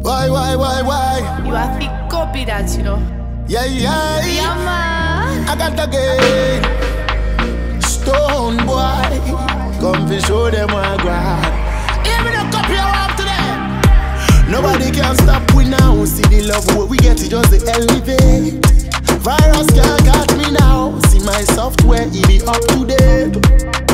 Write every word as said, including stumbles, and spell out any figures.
Why, why, why, why? You have to copy that, you know. Yeah, yeah, Yeah, man. I got the game. Stone boy, come fi show them what I got. Even a copy I want today. Nobody can stop we now. See the love what we get, it just the elevate. Virus can't catch me now. See my software, it be up to date.